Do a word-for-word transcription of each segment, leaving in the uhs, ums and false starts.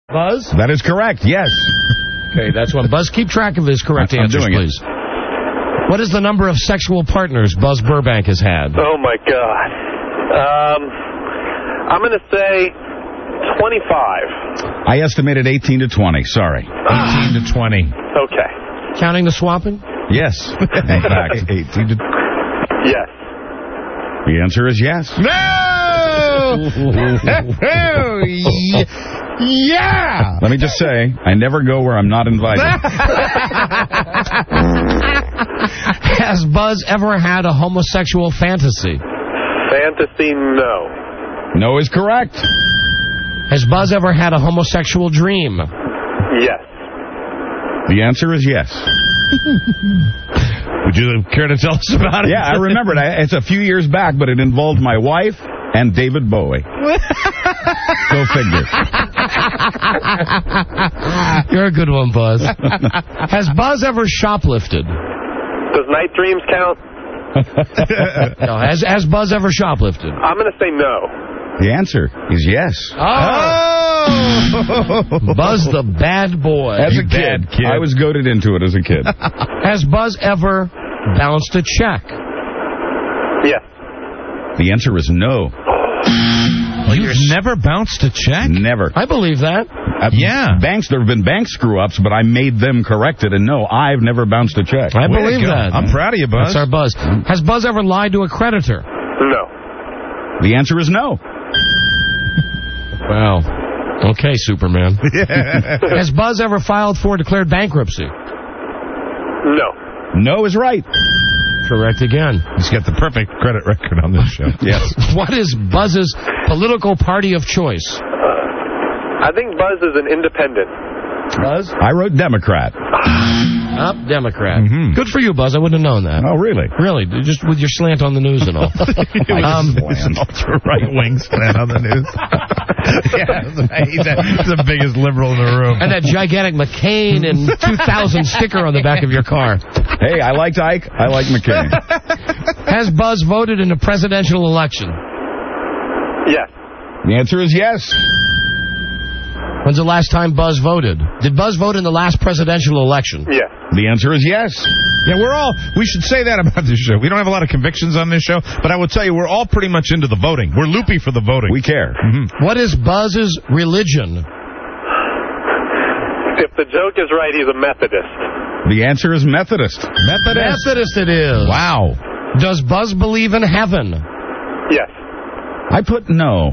Buzz? That is correct, yes. Okay, that's one. Buzz, keep track of his correct I'm answers, doing please. It. What is the number of sexual partners Buzz Burbank has had? Oh, my God. Um, I'm going to say twenty-five. I estimated eighteen to twenty, sorry. eighteen to twenty. Okay. Counting the swapping? Yes. In fact, eighteen to... Yes. The answer is yes. No! Yeah! Let me just say, I never go where I'm not invited. Has Buzz ever had a homosexual fantasy? Fantasy, no. No is correct. Has Buzz ever had a homosexual dream? Yes. The answer is yes. Would you care to tell us about it? Yeah, I remember it. I, it's a few years back, but it involved my wife and David Bowie. Go figure. You're a good one, Buzz. Has Buzz ever shoplifted? Does Night Dreams count? No. Has, has Buzz ever shoplifted? I'm going to say no. The answer is yes. Oh! Buzz the bad boy. As You a kid, kid. I was goaded into it as a kid. Has Buzz ever bounced a check? Yes. The answer is no. Well, you've never bounced a check? Never. I believe that. Uh, Yeah. Banks, there have been bank screw-ups, but I made them correct it, and no, I've never bounced a check. I Way to believe go. that. I'm proud of you, Buzz. That's our Buzz. Has Buzz ever lied to a creditor? No. The answer is no. Wow. Okay, Superman. Has Buzz ever filed for declared bankruptcy? No. No is right. Correct again. He's got the perfect credit record on this show. Yes. What is Buzz's political party of choice? I think Buzz is an independent. Buzz? I wrote Democrat. Up, Democrat. Mm-hmm. Good for you, Buzz. I wouldn't have known that. Oh, really? Really, just with your slant on the news and all. um, Ultra right-wing slant on the news. Yeah, he's, a, he's the biggest liberal in the room. and that gigantic McCain and two thousand sticker on the back of your car. Hey, I liked Ike. I like McCain. Has Buzz voted in a presidential election? Yes. The answer is yes. When's the last time Buzz voted? Did Buzz vote in the last presidential election? Yes. The answer is yes. Yeah, we're all, we should say that about this show. We don't have a lot of convictions on this show, but I will tell you, we're all pretty much into the voting. We're loopy for the voting. We care. Mm-hmm. What is Buzz's religion? If the joke is right, he's a Methodist. The answer is Methodist. Methodist. Methodist it is. Wow. Does Buzz believe in heaven? Yes. I put no.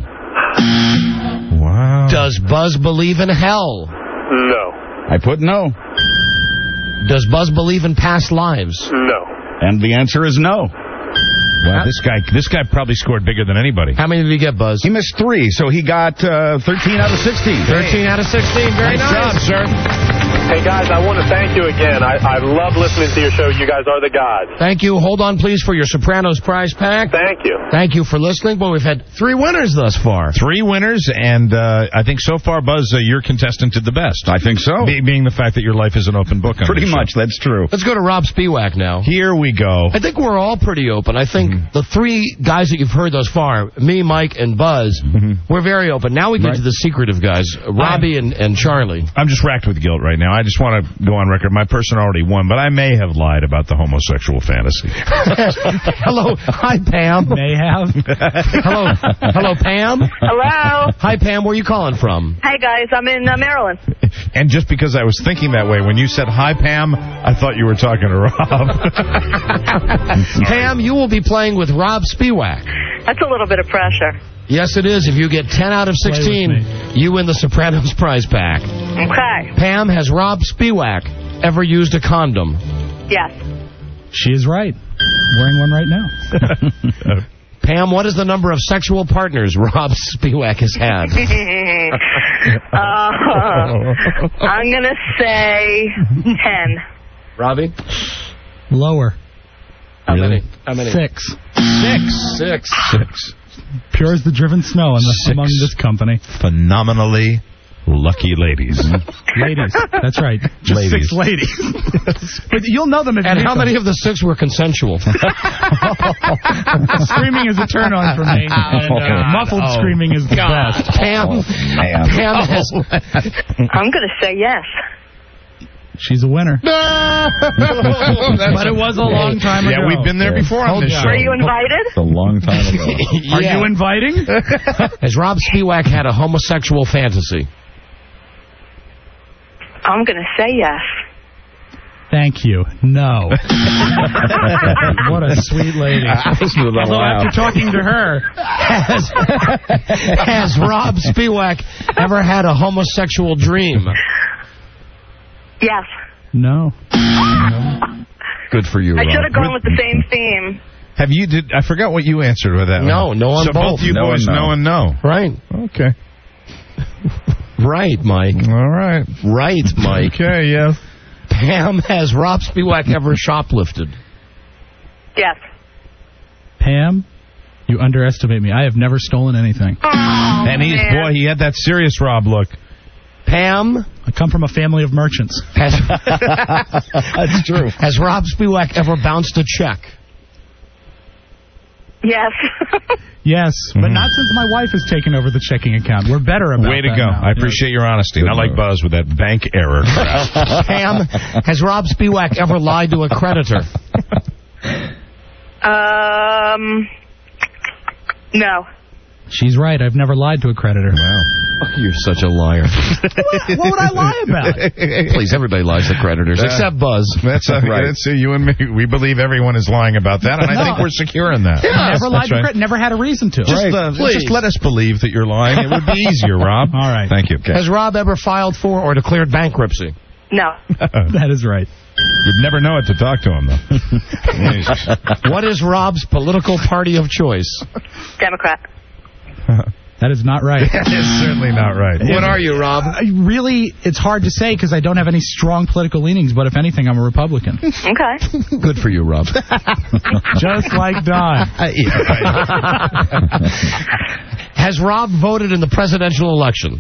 Wow. Does Buzz believe in hell? No. I put no. Does Buzz believe in past lives? No. And the answer is no. Wow, this guy, this guy probably scored bigger than anybody. How many did he get, Buzz? He missed three, so he got uh, thirteen out of sixteen. thirteen out of sixteen. Very Nice nice. job, sir. Hey, guys, I want to thank you again. I, I love listening to your show. You guys are the gods. Thank you. Hold on, please, for your Sopranos prize pack. Thank you. Thank you for listening. Boy, we've had three winners thus far. Three winners, and uh, I think so far, Buzz, uh, your contestant did the best. I think so. Be- being the fact that your life is an open book on Pretty this show. much, that's true. Let's go to Rob Spiewak now. Here we go. I think we're all pretty open. I think Mm-hmm. the three guys that you've heard thus far, me, Mike, and Buzz, Mm-hmm. we're very open. Now we get Right. to the secretive guys, Robbie and, and Charlie. I'm just racked with guilt right now. I just want to go on record. My person already won, but I may have lied about the homosexual fantasy. Hello. Hi, Pam. May have. Hello. Hello, Pam. Hello. Hi, Pam. Where are you calling from? Hi, guys. I'm in uh, Maryland. And just because I was thinking that way, when you said, hi, Pam, I thought you were talking to Rob. Pam, you will be playing with Rob Spiewak. That's a little bit of pressure. Yes, it is. If you get ten out of sixteen, you win the Sopranos prize pack. Okay. Pam, has Rob Spiewak ever used a condom? Yes. She is right. Wearing one right now. Pam, what is the number of sexual partners Rob Spiewak has had? uh, I'm going to say ten. Robbie? Lower. How many? How many? Six. Six. Six. Six. Pure as the driven snow in the, Six. among this company. Phenomenally Lucky ladies. Ladies. That's right. Just Ladies. six ladies. But you'll know them if And you how meet many them. of the six were consensual? Screaming is a turn on for me. And, uh, muffled Oh, screaming is the God. best. Pam, man. Pam has... I'm going to say yes. She's a winner. But it was a long time ago. Yeah, we've been there before on Hold this on. show. Were you invited? It's a long time ago. Are Yeah. you inviting? Has Rob Spiewak had a homosexual fantasy? I'm going to say yes. Thank you. No. What a sweet lady. Although after talking to her, Has, has Rob Spiewak ever had a homosexual dream? Yes. no. Good for you, I Rob. should have gone with the same theme. Have you did? I forgot what you answered with that. No, one. no on so both. you No boys and no. know and no. Right. Okay. Right, Mike. All right. Right, Mike. Okay. Yes. Pam, has Rob Spiewak ever shoplifted? Yes. Pam, you underestimate me. I have never stolen anything. Oh, And he's man. boy, he had that serious Rob look. Pam, I come from a family of merchants. has, that's true. Has Rob Spiewak ever bounced a check? Yes. Yes, but not since my wife has taken over the checking account. We're better about Way to that go. now. I appreciate your honesty. And I like Buzz with that bank error crap. Pam, has Rob Spiewak ever lied to a creditor? um, no. She's right. I've never lied to a creditor. Oh, you're such a liar. What would I lie about? Please, everybody lies to creditors, except Buzz. That's uh, Right. That's, uh, you and me. We believe everyone is lying about that, and I No. think we're secure in that. Never lied That's to right. credit. Never had a reason to. Just, uh, Please. just let us believe that you're lying. It would be easier, Rob. All right. Thank you. Has Rob ever filed for or declared bankruptcy? No. That is right. You'd never know it to talk to him, though. Jesus. What is Rob's political party of choice? Democrat. That is not right. That is certainly not right. What are you, Rob? I really, it's hard to say because I don't have any strong political leanings, but if anything, I'm a Republican. Okay. Good for you, Rob. Just like Don. Has Rob voted in the presidential election?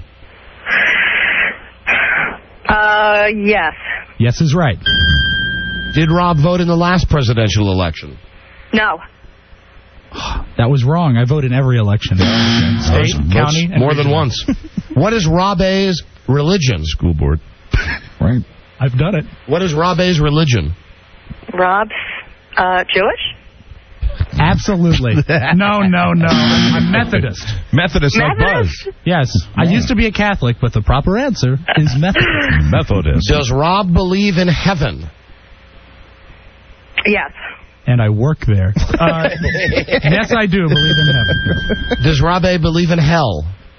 Uh, yes. Yes is right. Did Rob vote in the last presidential election? No. That was wrong. I vote in every election. State, county, and More than regional. once. What is Rob A's religion? School board. Right. I've done it. What is Rob A's religion? Rob's, uh, Jewish? Absolutely. No, no, no. I'm Methodist. Methodist, like Methodist? Buzz. Yes. I used to be a Catholic, but the proper answer is Methodist. Methodist. Does Rob believe in heaven? Yes. And I work there. Uh, yes, I do believe in heaven. Does Rob A believe in hell?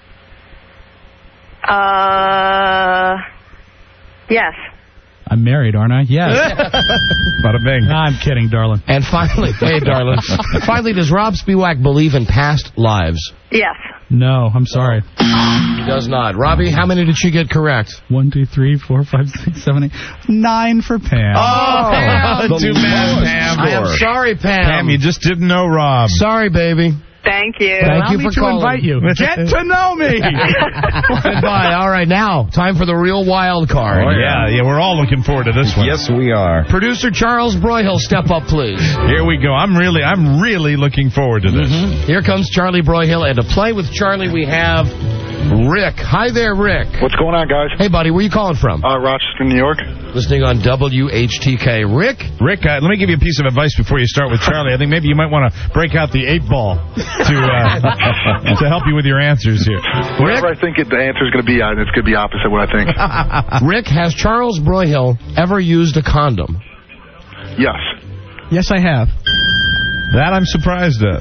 Uh, yes. I'm married, aren't I? Yes. Bada bing. Nah, I'm kidding, darling. And finally, hey, darling. Finally, does Rob Spiewak believe in past lives? Yes. No, I'm sorry. He does not. Robbie, how many did she get correct? One, two, three, four, five, six, seven, eight. Nine for Pam. Oh, Pam. Too bad, Pam. I am sorry, Pam. Pam, you just didn't know Rob. Sorry, baby. Thank you. Thank Allow you me for to calling. invite you. Get to know me. Goodbye. All right, now, time for the real wild card. Oh, yeah, yeah, we're all looking forward to this one. Yes, we are. Producer Charles Broyhill, step up, please. Here we go. I'm really, I'm really looking forward to this. Here comes Charlie Broyhill, and to play with Charlie, we have Rick. Hi there, Rick. What's going on, guys? Hey, buddy, where you calling from? Uh, Rochester, New York. Listening on W H T K. Rick? Rick, uh, let me give you a piece of advice before you start with Charlie. I think maybe you might want to break out the eight ball to uh, to help you with your answers here. Whatever I think it, the answer is going to be, uh, it's going to be opposite what I think. Rick, has Charles Broyhill ever used a condom? Yes. Yes, I have. That I'm surprised at.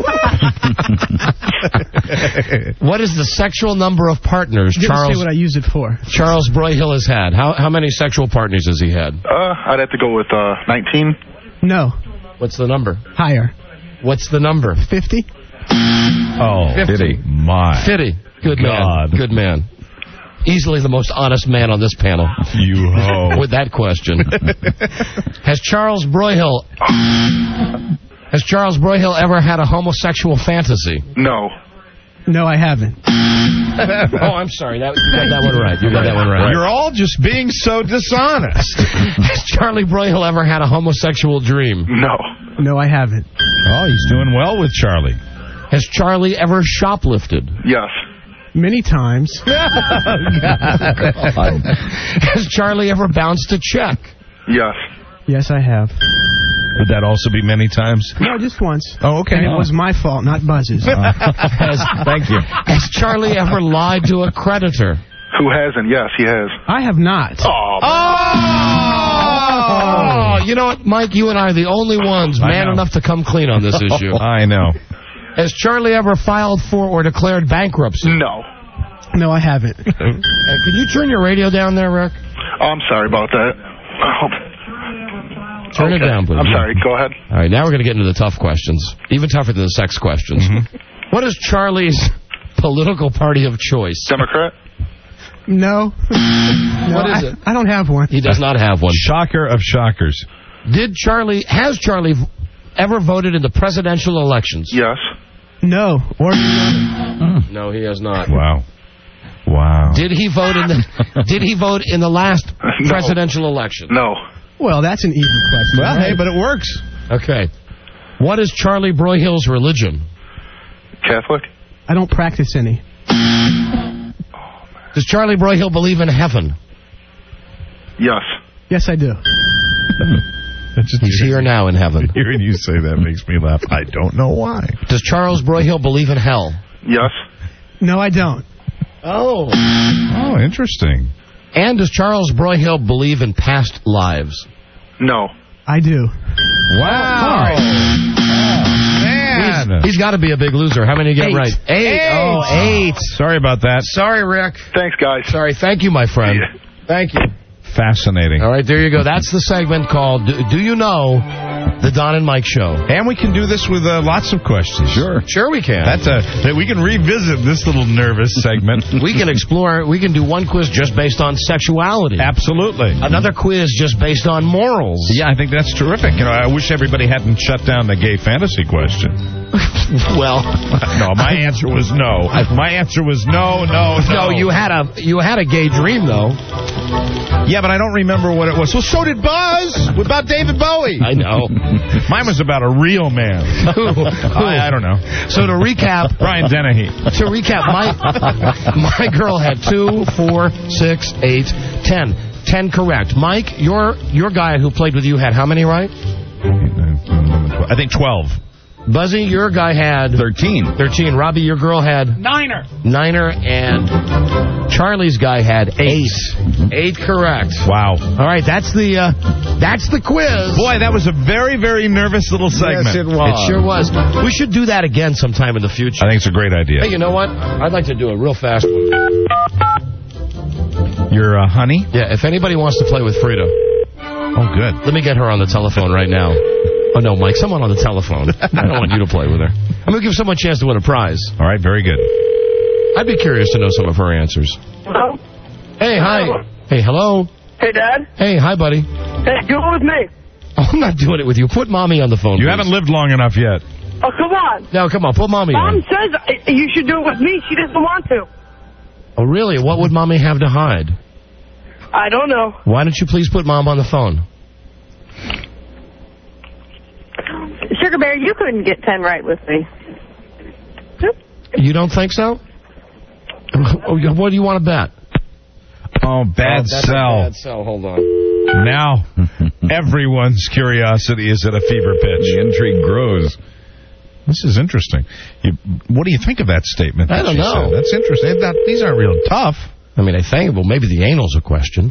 What is the sexual number of partners Charles I used it for. Charles Broyhill has had? How how many sexual partners has he had? Uh, I'd have to go with uh, nineteen. No. What's the number? Higher. What's the number? fifty? Oh, Fifty. my. Fifty. Good God. man. Good man. Easily the most honest man on this panel. You ho. With that question. Has Charles Broyhill Has Charles Broyhill ever had a homosexual fantasy? No. No, I haven't. Oh, I'm sorry. That, you got that one right. You got that one right. You're all just being so dishonest. Has Charlie Broyhill ever had a homosexual dream? No. No, I haven't. Oh, he's doing well with Charlie. Has Charlie ever shoplifted? Yes. Many times. Has Charlie ever bounced a check? Yes. Yes, I have. Would that also be many times? No, just once. Oh, okay. And it was my fault, not Buzz's. Has, Thank you. Has Charlie ever lied to a creditor? Who hasn't? Yes, he has. I have not. Oh, Oh! You know what, Mike? You and I are the only ones I man know. enough to come clean on this issue. I know. Has Charlie ever filed for or declared bankruptcy? no. No, I haven't. Hey, could you turn your radio down there, Rick? Oh, I'm sorry about that. Oh. Turn it Okay. down, please. I'm sorry. Go ahead. All right, now we're going to get into the tough questions. Even tougher than the sex questions. Mm-hmm. What is Charlie's political party of choice? Democrat? No. No, What is I, it? I don't have one. He does not have one. Shocker of shockers. Did Charlie, has Charlie v- ever voted in the presidential elections? Yes. No. Or No, he has not. Wow. Wow. Did he vote in the Did he vote in the last No. presidential election? No. well, that's an easy question. Well, right? hey, but it works. Okay. What is Charlie Broyhill's religion? Catholic? I don't practice any. Does Charlie Broyhill believe in heaven? Yes. Yes, I do. That's just He's here now in heaven. Hearing you say that makes me laugh. I don't know why. Does Charles Broyhill believe in hell? Yes. No, I don't. Oh. Oh, interesting. And does Charles Broyhill believe in past lives? No. I do. Wow. Oh, man. He's, he's got to be a big loser. How many did you get Eight. right? Eight. Eight. Oh, eight. Sorry about that. Sorry, Rick. Thanks, guys. Sorry. Thank you, my friend. Yeah. Thank you. Fascinating. All right, there you go. That's the segment called Do, Do You Know? The Don and Mike Show. And we can do this with uh, lots of questions. Sure. Sure we can. That's a, that we can revisit this little nervous segment. We can explore, we can do one quiz just based on sexuality. Absolutely. Another quiz just based on morals. Yeah, I think that's terrific. You know, I wish everybody hadn't shut down the gay fantasy question. Well, No, my answer was no. My answer was no, no, no, no. you had a you had a gay dream though. Yeah, but I don't remember what it was. Well, so did Buzz about David Bowie. I know. Mine was about a real man. Who? I, I don't know. So to recap, Brian Dennehy. to recap, my my girl had two, four, six, eight, ten. Ten correct. Mike, your your guy who played with you had how many right? I think twelve. Buzzy, your guy had thirteen. thirteen. Robbie, your girl had Niner. niner, and Charlie's guy had eight. Eight correct. Wow. All right, that's the uh, that's the quiz. Boy, that was a very, very nervous little segment. Yes, it was. It sure was. We should do that again sometime in the future. I think it's a great idea. Hey, you know what? I'd like to do a real fast one. Your uh, honey? Yeah, if anybody wants to play with Frida, Oh, good. let me get her on the telephone right now. Oh, no, Mike, someone on the telephone. I don't want you to play with her. I'm going to give someone a chance to win a prize. All right, very good. I'd be curious to know some of her answers. Hello? Hey, hi. Hey, hello. Hey, Dad. Hey, hi, buddy. Hey, do it with me. Oh, I'm not doing it with you. Put Mommy on the phone, You please. haven't lived long enough yet. Oh, come on. No, come on, put Mommy Mom on. says uh, you should do it with me. She doesn't want to. Oh, really? What would Mommy have to hide? I don't know. Why don't you please put Mom on the phone? Sugar Bear, you couldn't get ten right with me. You don't think so? Oh, what do you want to bet? Oh, bad Oh, that's a sell. Bad sell. Hold on. Now, everyone's curiosity is at a fever pitch. The intrigue grows. This is interesting. You, what do you think of that statement? I that don't she know. said? That's interesting. That, these aren't real tough. I mean, I think, well, maybe the anal's a question.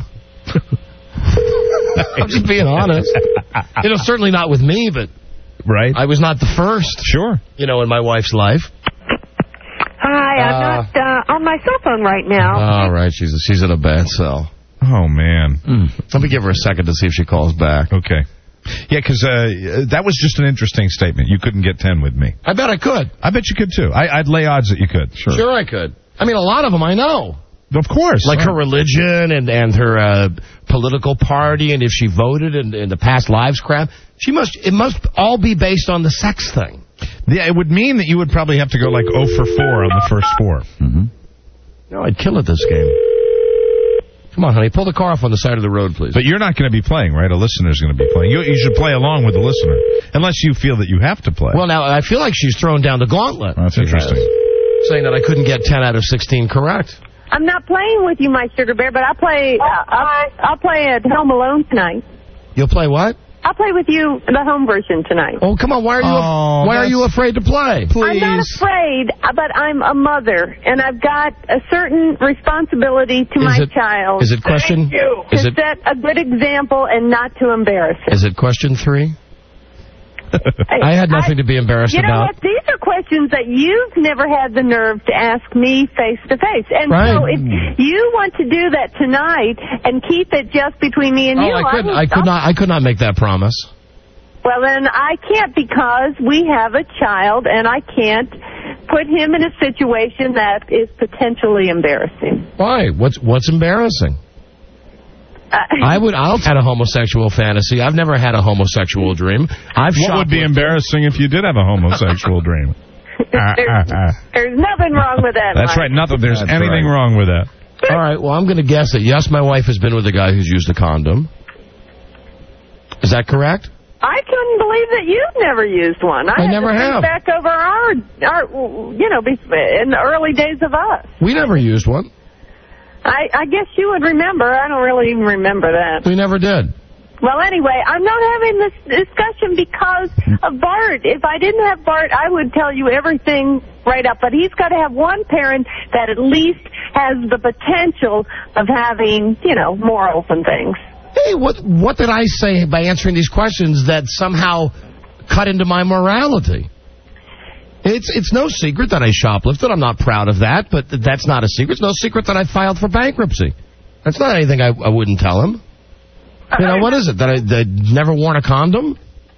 I'm just being honest. You know, certainly not with me, but Right? I was not the first, Sure. you know, in my wife's life. Hi, I'm Uh, not uh, on my cell phone right now. All right, she's she's in a bad cell. Oh, man. Let me give her a second to see if she calls back. Okay. Yeah, because uh, that was just an interesting statement. You couldn't get ten with me. I bet I could. I bet you could, too. I, I'd lay odds that you could. Sure. Sure I could. I mean, a lot of them I know. Of course. Like Right. her religion and, and her uh, political party, and if she voted in, in the past lives crap. She must. It must all be based on the sex thing. Yeah, it would mean that you would probably have to go like oh for four on the first four. Mm-hmm. No, I'd kill at this game. Come on, honey, pull the car off on the side of the road, please. But you're not going to be playing, right? A listener's going to be playing. You, you should play along with the listener, unless you feel that you have to play. Well, now, I feel like she's thrown down the gauntlet. That's interesting. Saying that I couldn't get ten out of sixteen correct. I'm not playing with you, my sugar bear, but I'll play, uh, I'll, I'll play at Home Alone tonight. You'll play what? I'll play with you the home version tonight. Oh, come on. Why are you Oh, Why are you afraid to play? I'm not afraid, but I'm a mother, and I've got a certain responsibility to Is my it- child. is it question- Thank you. is to it- set a good example and not to embarrass him. Is it question three? I had nothing I- to be embarrassed You know about. what? These are questions that you've never had the nerve to ask me face to face. And Right. so if you want to do that tonight and keep it just between me and Oh, you, I could will I could stop. not I could not make that promise. Well, then I can't, because we have a child, and I can't put him in a situation that is potentially embarrassing. Why? What's What's embarrassing? Uh, I would. I'll had a homosexual fantasy. I've never had a homosexual dream. I've What would be shoplifted. embarrassing if you did have a homosexual dream? Ah, there's, ah, ah. there's nothing wrong with that. That's Mike. right. Not that there's That's anything right. wrong with that. All right. Well, I'm going to guess that yes, my wife has been with a guy who's used a condom. Is that correct? I couldn't believe that you've never used one. I, I had never to think have. back over our, our, you know, be- in the early days of us. We never used one. I, I guess you would remember. I don't really even remember that. We never did. Well, anyway, I'm not having this discussion because of Bart. If I didn't have Bart, I would tell you everything right up. But he's got to have one parent that at least has the potential of having, you know, morals and things. Hey, what what did I say by answering these questions that somehow cut into my morality? It's it's no secret that I shoplifted. I'm not proud of that, but that's not a secret. It's no secret that I filed for bankruptcy. That's not anything I, I wouldn't tell him. You know, what is it? That I that never worn a condom?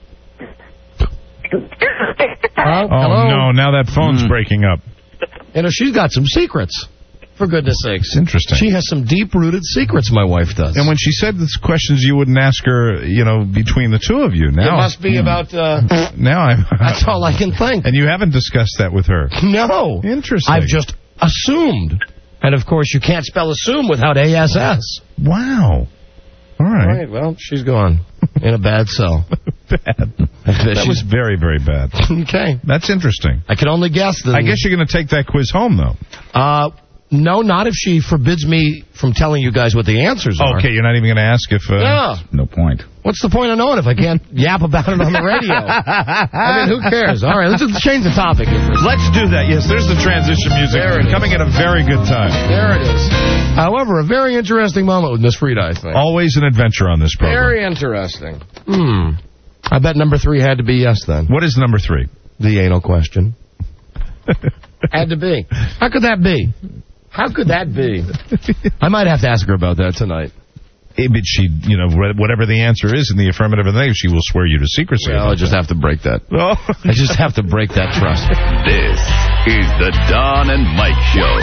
Hello? Oh, Hello? no. Now that phone's Hmm. breaking up. You know, she's got some secrets. For goodness sakes. It's interesting. She has some deep-rooted secrets, my wife does. And when she said these questions you wouldn't ask her, you know, between the two of you. Now, it must be about... Uh, now I'm... that's all I can think. And you haven't discussed that with her. No. Interesting. I've just assumed. And, of course, you can't spell assume without A S S. Wow. All All right. right, well, she's gone in a bad cell. Bad. That was very, very bad. Okay. That's interesting. I can only guess that... I guess you're going to take that quiz home, though. Uh, no, not if she forbids me from telling you guys what the answers are. Okay, you're not even going to ask if... Uh, Yeah. No point. What's the point of knowing if I can't yap about it on the radio? I mean, who cares? All right, let's just change the topic here for a second. Let's do that. Yes, there's the transition music. There it is. Coming at a very good time. There it is. However, a very interesting moment with Miss Frida, I think. Always an adventure on this program. Very interesting. Hmm. I bet number three had to be yes, then. What is number three? The anal question. Had to be. How could that be? How could that be? I might have to ask her about that tonight. Eh, But she, you know, whatever the answer is in the affirmative and negative, she will swear you to secrecy. Well, I just have to break that. Oh. I just have to break that trust. This is the Don and Mike Show.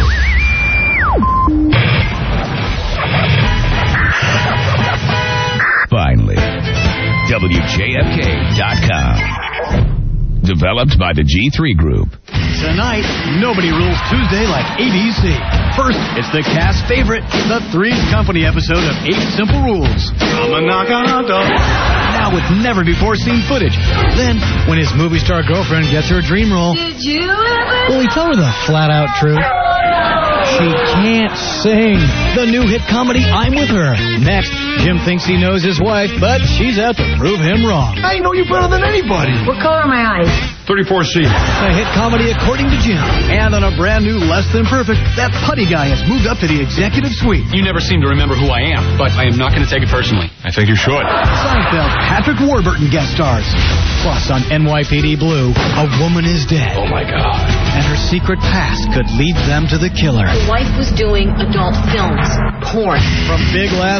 Finally, W J F K dot com. Developed by the G three Group. Tonight, nobody rules Tuesday like A B C. First, it's the cast favorite, the Three's Company episode of Eight Simple Rules. I'm a knock on a door. Now with never-before-seen footage. Then, when his movie star girlfriend gets her dream role, Did you ever? will he tell her the flat-out truth? She can't sing. The new hit comedy, I'm With Her. Next, Jim thinks he knows his wife, but she's out to prove him wrong. I know you better than anybody. What color are my eyes? thirty-four C. A hit comedy according to Jim. And on a brand new Less Than Perfect, that putty guy has moved up to the executive suite. You never seem to remember who I am, but I am not going to take it personally. I think you should. Seinfeld, Patrick Warburton guest stars. Plus, on N Y P D Blue, a woman is dead. Oh, my God. And her secret past could lead them to the killer. My wife was doing adult films, porn. From Big Last